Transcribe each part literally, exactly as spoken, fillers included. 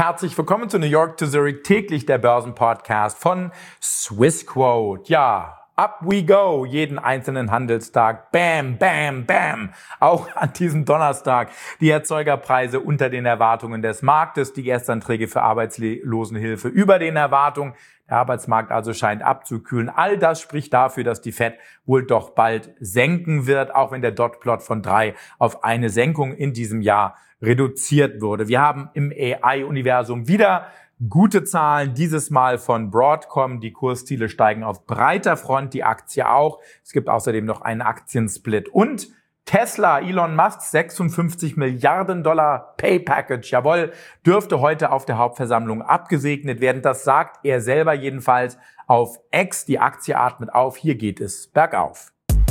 Herzlich willkommen zu New York to Zurich, täglich der Börsenpodcast von Swissquote. Ja, up we go, jeden einzelnen Handelstag. Bam, bam, bam. Auch an diesem Donnerstag die Erzeugerpreise unter den Erwartungen des Marktes, die Erstanträge für Arbeitslosenhilfe über den Erwartungen. Der Arbeitsmarkt also scheint abzukühlen. All das spricht dafür, dass die Fed wohl doch bald senken wird, auch wenn der Dotplot von drei auf eine Senkung in diesem Jahr reduziert wurde. Wir haben im A I-Universum wieder gute Zahlen, dieses Mal von Broadcom. Die Kursziele steigen auf breiter Front, die Aktie auch. Es gibt außerdem noch einen Aktiensplit. Und Tesla, Elon Musk, sechsundfünfzig Milliarden Dollar Pay Package, jawohl, dürfte heute auf der Hauptversammlung abgesegnet werden. Das sagt er selber jedenfalls auf X. Die Aktie atmet auf, hier geht es bergauf.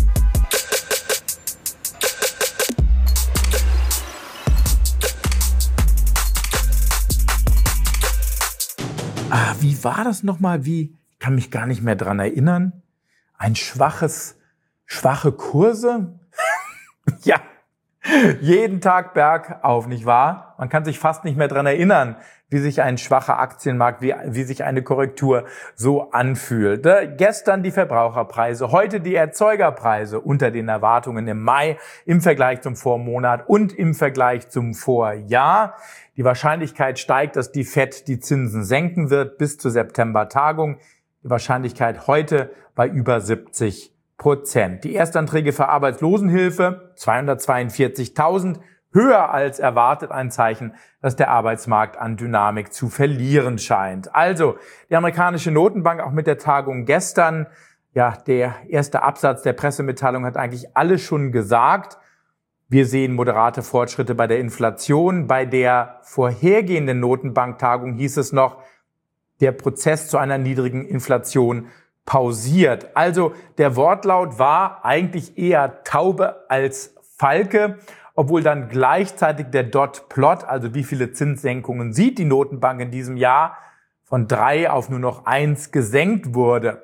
Ah, wie war das nochmal? Wie? Ich kann mich gar nicht mehr dran erinnern. Ein schwaches, schwache Kurse? Ja, jeden Tag bergauf, nicht wahr? Man kann sich fast nicht mehr dran erinnern, wie sich ein schwacher Aktienmarkt, wie, wie sich eine Korrektur so anfühlt. Gestern die Verbraucherpreise, heute die Erzeugerpreise unter den Erwartungen im Mai im Vergleich zum Vormonat und im Vergleich zum Vorjahr. Die Wahrscheinlichkeit steigt, dass die Fed die Zinsen senken wird bis zur September-Tagung. Die Wahrscheinlichkeit heute bei über siebzig Prozent. Die Erstanträge für Arbeitslosenhilfe, zweihundertzweiundvierzigtausend, höher als erwartet, ein Zeichen, dass der Arbeitsmarkt an Dynamik zu verlieren scheint. Also, die amerikanische Notenbank auch mit der Tagung gestern, ja, der erste Absatz der Pressemitteilung hat eigentlich alles schon gesagt. Wir sehen moderate Fortschritte bei der Inflation. Bei der vorhergehenden Notenbanktagung hieß es noch, der Prozess zu einer niedrigen Inflation pausiert. Also der Wortlaut war eigentlich eher Taube als Falke, obwohl dann gleichzeitig der Dot-Plot, also wie viele Zinssenkungen sieht die Notenbank in diesem Jahr, von drei auf nur noch eins gesenkt wurde.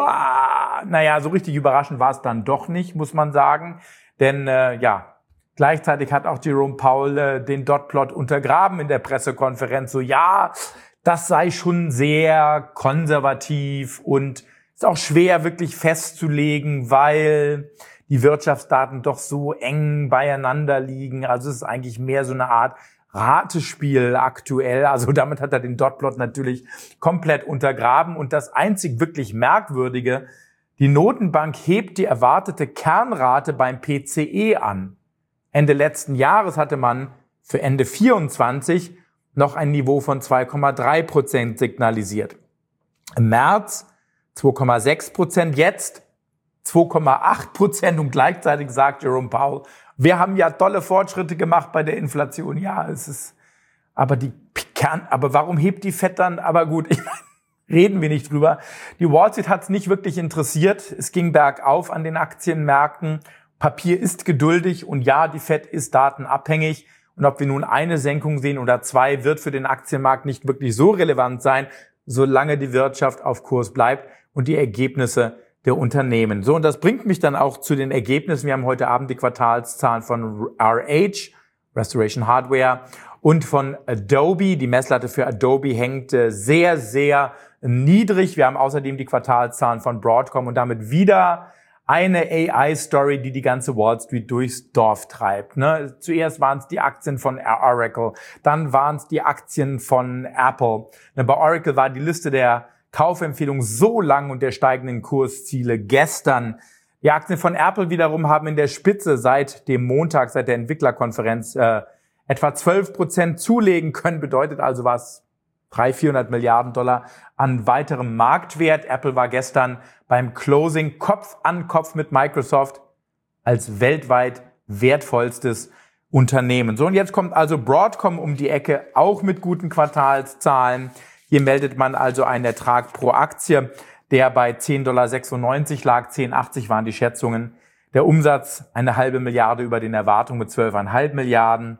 Boah, naja, so richtig überraschend war es dann doch nicht, muss man sagen. Denn äh, ja, gleichzeitig hat auch Jerome Powell äh, den Dot-Plot untergraben in der Pressekonferenz. So, ja, das sei schon sehr konservativ und ist auch schwer wirklich festzulegen, weil die Wirtschaftsdaten doch so eng beieinander liegen. Also es ist eigentlich mehr so eine Art Ratespiel aktuell. Also damit hat er den Dotplot natürlich komplett untergraben. Und das einzig wirklich Merkwürdige, die Notenbank hebt die erwartete Kernrate beim P C E an. Ende letzten Jahres hatte man für Ende vierundzwanzig noch ein Niveau von zwei Komma drei Prozent signalisiert. Im März zwei Komma sechs Prozent, jetzt zwei Komma acht Prozent und gleichzeitig sagt Jerome Powell, wir haben ja tolle Fortschritte gemacht bei der Inflation. Ja, es ist, aber die Kern, aber warum hebt die Fed dann? Aber gut, ich meine, reden wir nicht drüber. Die Wall Street hat es nicht wirklich interessiert. Es ging bergauf an den Aktienmärkten. Papier ist geduldig und ja, die Fed ist datenabhängig. Und ob wir nun eine Senkung sehen oder zwei, wird für den Aktienmarkt nicht wirklich so relevant sein, solange die Wirtschaft auf Kurs bleibt und die Ergebnisse der Unternehmen. So, und das bringt mich dann auch zu den Ergebnissen. Wir haben heute Abend die Quartalszahlen von R H, Restoration Hardware, und von Adobe. Die Messlatte für Adobe hängt sehr, sehr niedrig. Wir haben außerdem die Quartalszahlen von Broadcom und damit wieder eine A I-Story, die die ganze Wall Street durchs Dorf treibt. Ne? Zuerst waren es die Aktien von Oracle, dann waren es die Aktien von Apple. Ne, bei Oracle war die Liste der Kaufempfehlungen so lang und der steigenden Kursziele gestern. Die Aktien von Apple wiederum haben in der Spitze seit dem Montag, seit der Entwicklerkonferenz, äh, etwa zwölf Prozent zulegen können. Bedeutet also was? dreihundert, vierhundert Milliarden Dollar an weiterem Marktwert. Apple war gestern beim Closing Kopf an Kopf mit Microsoft als weltweit wertvollstes Unternehmen. So, und jetzt kommt also Broadcom um die Ecke, auch mit guten Quartalszahlen. Hier meldet man also einen Ertrag pro Aktie, der bei zehn Komma sechsundneunzig Dollar lag, zehn Komma achtzig waren die Schätzungen. Der Umsatz eine halbe Milliarde über den Erwartungen mit zwölf Komma fünf Milliarden.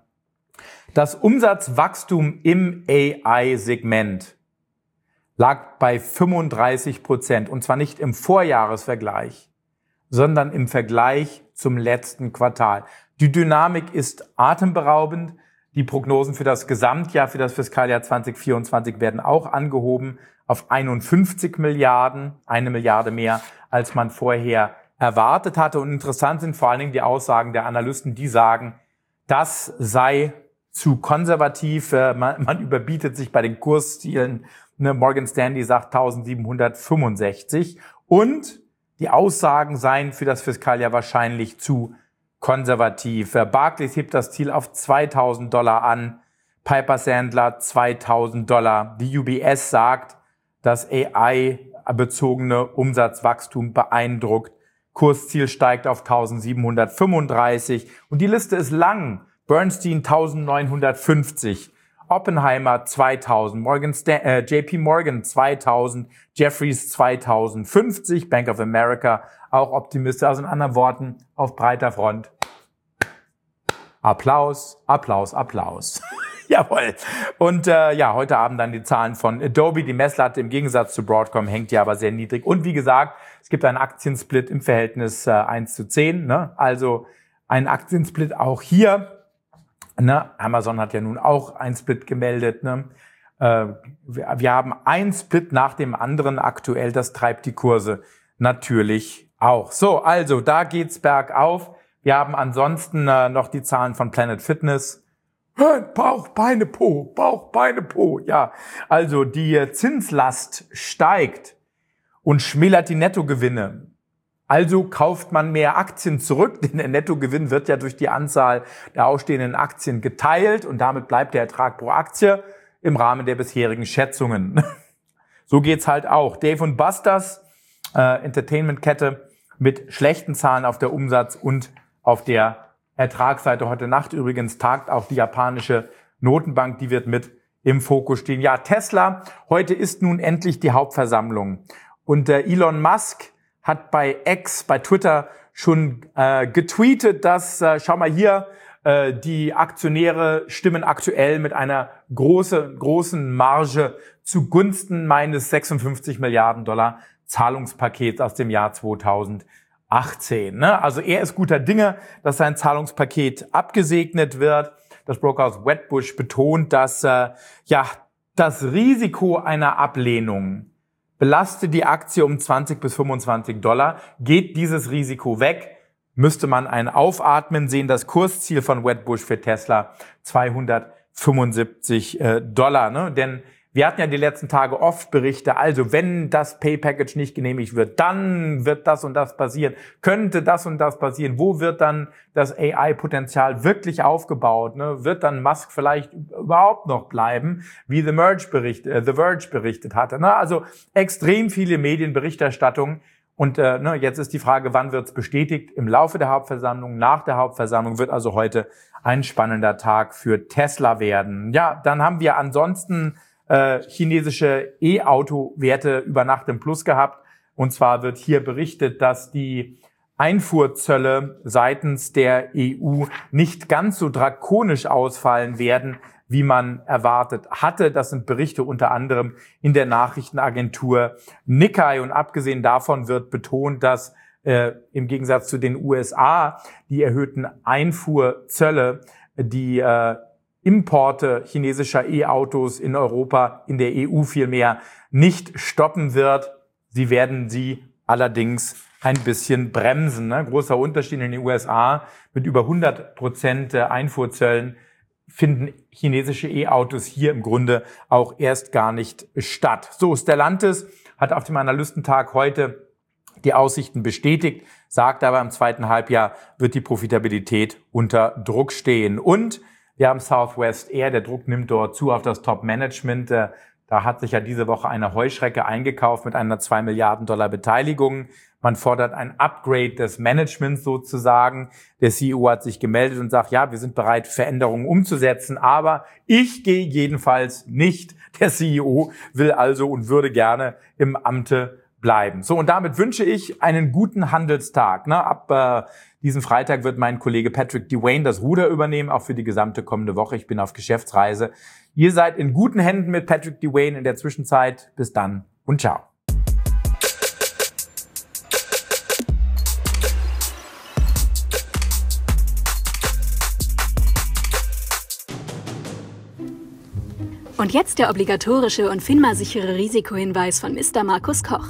Das Umsatzwachstum im A I-Segment lag bei fünfunddreißig Prozent und zwar nicht im Vorjahresvergleich, sondern im Vergleich zum letzten Quartal. Die Dynamik ist atemberaubend. Die Prognosen für das Gesamtjahr, für das Fiskaljahr zwanzig vierundzwanzig werden auch angehoben auf einundfünfzig Milliarden, eine Milliarde mehr, als man vorher erwartet hatte. Und interessant sind vor allen Dingen die Aussagen der Analysten, die sagen, das sei zu konservativ, man, man überbietet sich bei den Kurszielen. Ne, Morgan Stanley sagt eintausendsiebenhundertfünfundsechzig und die Aussagen seien für das Fiskaljahr wahrscheinlich zu konservativ. Barclays hebt das Ziel auf zweitausend Dollar an, Piper Sandler zweitausend Dollar. Die U B S sagt, das A I-bezogene Umsatzwachstum beeindruckt. Kursziel steigt auf eintausendsiebenhundertfünfunddreißig und die Liste ist lang. Bernstein eintausendneunhundertfünfzig, Oppenheimer zweitausend, Morgan Stan- äh, J P Morgan zweitausend, Jefferies zweitausendfünfzig, Bank of America auch optimistisch. Also in anderen Worten, auf breiter Front. Applaus, Applaus, Applaus. Jawohl. Und äh, ja, heute Abend dann die Zahlen von Adobe. Die Messlatte im Gegensatz zu Broadcom hängt ja aber sehr niedrig. Und wie gesagt, es gibt einen Aktiensplit im Verhältnis äh, eins zu zehn. Ne? Also ein Aktiensplit auch hier. Ne? Amazon hat ja nun auch einen Split gemeldet. Ne? Äh, wir, wir haben einen Split nach dem anderen aktuell. Das treibt die Kurse natürlich auch. So, also da geht's bergauf. Wir haben ansonsten äh, noch die Zahlen von Planet Fitness. Bauch, Beine, Po, Bauch, Beine, Po. Ja, also die Zinslast steigt und schmälert die Nettogewinne. Also kauft man mehr Aktien zurück, denn der Nettogewinn wird ja durch die Anzahl der ausstehenden Aktien geteilt und damit bleibt der Ertrag pro Aktie im Rahmen der bisherigen Schätzungen. So geht's halt auch. Dave und Buster's, äh, Entertainment-Kette mit schlechten Zahlen auf der Umsatz- und auf der Ertragsseite. Heute Nacht übrigens tagt auch die japanische Notenbank, die wird mit im Fokus stehen. Ja, Tesla, heute ist nun endlich die Hauptversammlung. Und äh, Elon Musk hat bei X, bei Twitter schon äh, getweetet, dass, äh, schau mal hier, äh, die Aktionäre stimmen aktuell mit einer große, großen Marge zugunsten meines sechsundfünfzig Milliarden Dollar Zahlungspakets aus dem Jahr zweitausendachtzehn. Ne? Also er ist guter Dinge, dass sein Zahlungspaket abgesegnet wird. Das Brokerhaus Wedbush betont, dass äh, ja das Risiko einer Ablehnung belastet die Aktie um zwanzig bis fünfundzwanzig Dollar. Geht dieses Risiko weg, müsste man ein Aufatmen sehen. Das Kursziel von Wedbush für Tesla zweihundertfünfundsiebzig äh, Dollar. Ne? Denn wir hatten ja die letzten Tage oft Berichte, also wenn das Pay-Package nicht genehmigt wird, dann wird das und das passieren, könnte das und das passieren. Wo wird dann das A I-Potenzial wirklich aufgebaut? Ne? Wird dann Musk vielleicht überhaupt noch bleiben, wie The Verge, bericht, äh, The Verge berichtet hatte? Ne? Also extrem viele Medienberichterstattungen. Und äh, ne, jetzt ist die Frage, wann wird es bestätigt? Im Laufe der Hauptversammlung, nach der Hauptversammlung wird also heute ein spannender Tag für Tesla werden. Ja, dann haben wir ansonsten Äh, chinesische E-Auto-Werte über Nacht im Plus gehabt. Und zwar wird hier berichtet, dass die Einfuhrzölle seitens der E U nicht ganz so drakonisch ausfallen werden, wie man erwartet hatte. Das sind Berichte unter anderem in der Nachrichtenagentur Nikkei. Und abgesehen davon wird betont, dass äh, im Gegensatz zu den U S A die erhöhten Einfuhrzölle, die äh, Importe chinesischer E-Autos in Europa, in der E U vielmehr, nicht stoppen wird. Sie werden sie allerdings ein bisschen bremsen. Ne? Großer Unterschied in den U S A mit über hundert Prozent Einfuhrzöllen finden chinesische E-Autos hier im Grunde auch erst gar nicht statt. So, Stellantis hat auf dem Analystentag heute die Aussichten bestätigt, sagt aber, im zweiten Halbjahr wird die Profitabilität unter Druck stehen. Und wir haben Southwest Air, der Druck nimmt dort zu auf das Top-Management. Da hat sich ja diese Woche eine Heuschrecke eingekauft mit einer zwei Milliarden Dollar Beteiligung. Man fordert ein Upgrade des Managements sozusagen. Der C E O hat sich gemeldet und sagt, ja, wir sind bereit, Veränderungen umzusetzen, aber ich gehe jedenfalls nicht. Der C E O will also und würde gerne im Amte bleiben. So, und damit wünsche ich einen guten Handelstag. Ne? Ab äh, diesen Freitag wird mein Kollege Patrick Dewayne das Ruder übernehmen, auch für die gesamte kommende Woche. Ich bin auf Geschäftsreise. Ihr seid in guten Händen mit Patrick Dewayne in der Zwischenzeit. Bis dann und ciao. Und jetzt der obligatorische und FINMA-sichere Risikohinweis von Mister Markus Koch.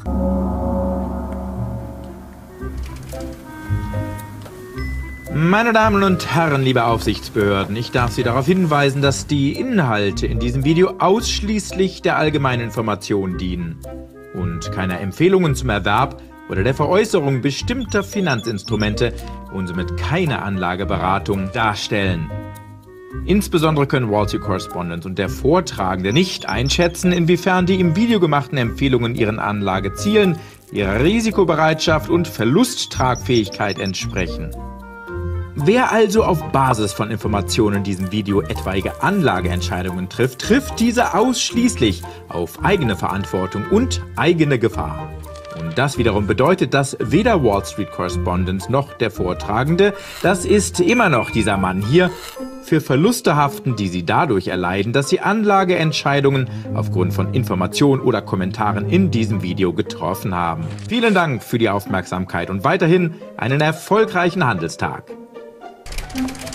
Meine Damen und Herren, liebe Aufsichtsbehörden, ich darf Sie darauf hinweisen, dass die Inhalte in diesem Video ausschließlich der allgemeinen Information dienen und keiner Empfehlungen zum Erwerb oder der Veräußerung bestimmter Finanzinstrumente und somit keine Anlageberatung darstellen. Insbesondere können Wall Street Correspondent und der Vortragende nicht einschätzen, inwiefern die im Video gemachten Empfehlungen ihren Anlagezielen, ihrer Risikobereitschaft und Verlusttragfähigkeit entsprechen. Wer also auf Basis von Informationen in diesem Video etwaige Anlageentscheidungen trifft, trifft diese ausschließlich auf eigene Verantwortung und eigene Gefahr. Und das wiederum bedeutet, dass weder Wall Street Correspondent noch der Vortragende, das ist immer noch dieser Mann hier, für Verluste haften, die sie dadurch erleiden, dass sie Anlageentscheidungen aufgrund von Informationen oder Kommentaren in diesem Video getroffen haben. Vielen Dank für die Aufmerksamkeit und weiterhin einen erfolgreichen Handelstag. Thank you.